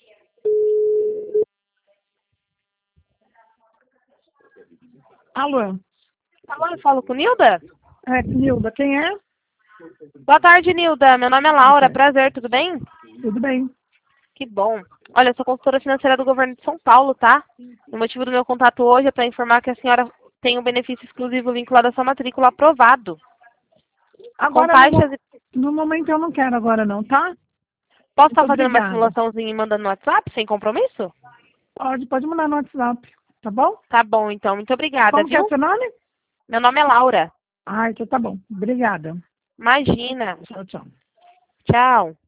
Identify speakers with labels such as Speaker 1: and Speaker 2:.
Speaker 1: Alô?
Speaker 2: Alô, eu falo com Nilda?
Speaker 1: Nilda, quem é?
Speaker 2: Boa tarde, Nilda. Meu nome é Laura. Prazer, tudo bem?
Speaker 1: Tudo bem.
Speaker 2: Que bom. Olha, eu sou consultora financeira do governo de São Paulo, tá? O motivo do meu contato hoje é para informar que a senhora tem um benefício exclusivo vinculado à sua matrícula aprovado.
Speaker 1: Agora,
Speaker 2: Com taxas e...
Speaker 1: no momento eu não quero agora não, tá?
Speaker 2: Posso estar
Speaker 1: Muito
Speaker 2: fazendo uma
Speaker 1: obrigada.
Speaker 2: simulaçãozinha e mandando no WhatsApp, sem compromisso?
Speaker 1: Pode mandar no WhatsApp, tá bom?
Speaker 2: Tá bom, então. Muito obrigada,
Speaker 1: Como que é o
Speaker 2: viu?
Speaker 1: seu nome?
Speaker 2: Meu nome é Laura.
Speaker 1: Então tá bom. Obrigada.
Speaker 2: Imagina.
Speaker 1: Tchau, tchau.
Speaker 2: Tchau.